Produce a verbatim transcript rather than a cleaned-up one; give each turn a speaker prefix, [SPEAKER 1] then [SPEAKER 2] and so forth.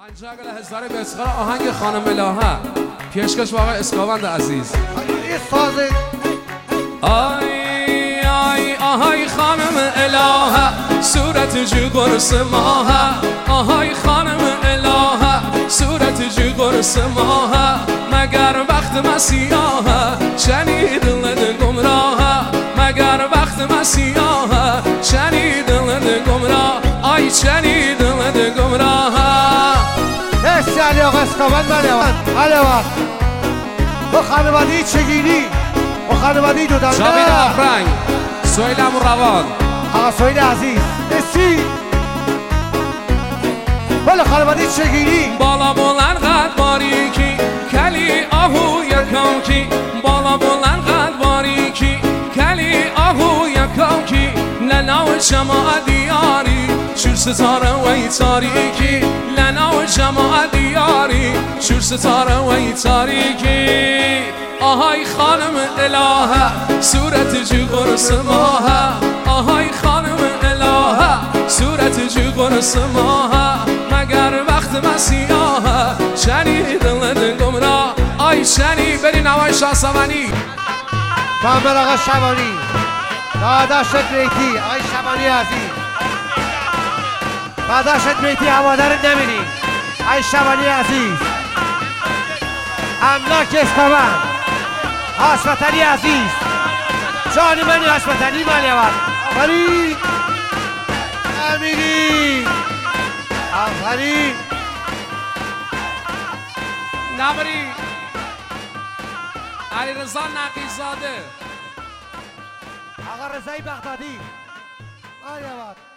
[SPEAKER 1] پنجاه گل هزاره به اسخار آهنگ خانم الهه پیشکش واقع اسکاوند عزیز. آی آی آهای خانم الهه صورت جو قرص ماهه. آهای خانم الهه صورت جو قرص ماهه. مگر وقت مسیحه شنید دل گمراهه. مگر وقت مسیحه شنید دل گمراه. آی شنید دل گمراهه.
[SPEAKER 2] مرسی علی آقا اسکاوند. بله بله با خانواده چگینی با خانواده دو دنده
[SPEAKER 1] جاوید افرنگ سهیل امروان
[SPEAKER 2] آقا سهیل عزیز مرسی. بله خانواده چگینی
[SPEAKER 1] بالا بلند قد باریکی کلی آهو یکم کی. بالا بلند قد باریکی کلی آهو یکم کی. لنا و شماع دیاری شور ستاره و تاریکی. لنا و شماع دیاری شور ستاره و تاریکی. آهای خانم الهه صورت جو قرص ماهه. آهای خانم الهه صورت جو قرص ماهه. مگر وقت مسیحه شنید دل گمراه. آی شنی بری نوای شاه سوانی
[SPEAKER 2] محمد آقا شبانی داداشت بیتی آقای شبانی عزیز داداشت بیتی هوادار نمیری آقای شبانی عزیز. املاک اسکاوند هاشمتلی عزیز جان منی هاشمتلی مالیوان آفرین امیری آفرین
[SPEAKER 1] نبری علی رضا نقیزاده
[SPEAKER 2] آقا رضای بغدادی مالیوان.